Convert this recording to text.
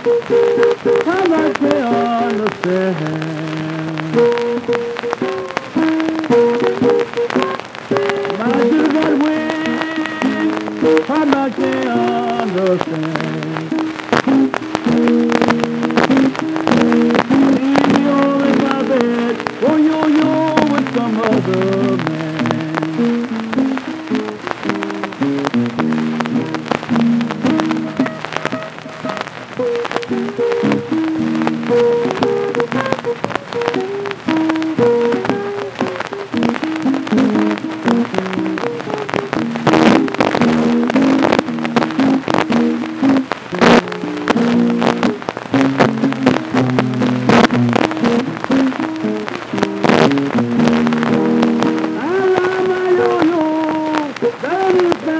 How much they understand? My children win. How much they understand? Leave all in my bed. Oh, yo with some other man. I love my yo-yo, that is